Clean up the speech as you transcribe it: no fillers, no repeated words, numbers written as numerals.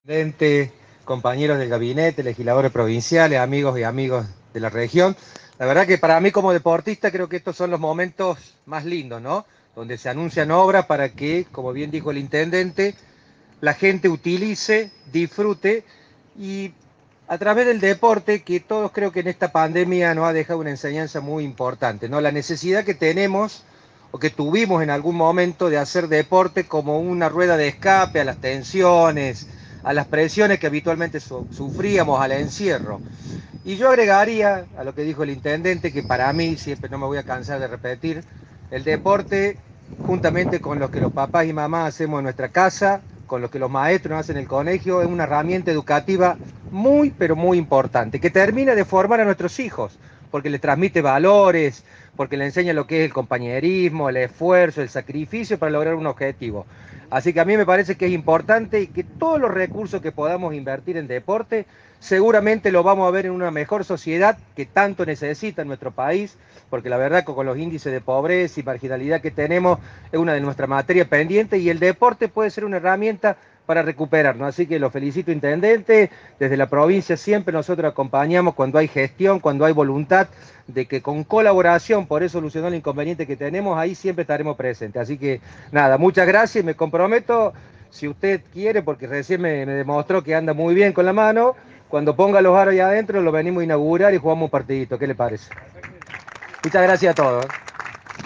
Presidente, compañeros del gabinete, legisladores provinciales, amigos y amigos de la región. La verdad que para mí como deportista creo que estos son los momentos más lindos, ¿no? Donde se anuncian obras para que, como bien dijo el intendente, la gente utilice, disfrute y a través del deporte, que todos creo que en esta pandemia nos ha dejado una enseñanza muy importante, ¿no? La necesidad que tenemos o que tuvimos en algún momento de hacer deporte como una rueda de escape a las tensiones, a las presiones que habitualmente sufríamos, al encierro. Y yo agregaría a lo que dijo el intendente, que para mí, siempre no me voy a cansar de repetir, el deporte, juntamente con lo que los papás y mamás hacemos en nuestra casa, con lo que los maestros hacen en el colegio, es una herramienta educativa muy, pero muy importante, que termina de formar a nuestros hijos, porque les transmite valores, porque les enseña lo que es el compañerismo, el esfuerzo, el sacrificio para lograr un objetivo. Así que a mí me parece que es importante y que todos los recursos que podamos invertir en deporte, seguramente lo vamos a ver en una mejor sociedad que tanto necesita nuestro país, porque la verdad que con los índices de pobreza y marginalidad que tenemos es una de nuestras materias pendientes y el deporte puede ser una herramienta para recuperarnos. Así que lo felicito, intendente. Desde la provincia siempre nosotros acompañamos cuando hay gestión, cuando hay voluntad de que con colaboración poder solucionar el inconveniente que tenemos, ahí siempre estaremos presentes. Así que nada, muchas gracias y me comprometo, si usted quiere, porque recién me demostró que anda muy bien con la mano, cuando ponga los aros ahí adentro lo venimos a inaugurar y jugamos un partidito. ¿Qué le parece? Muchas gracias a todos.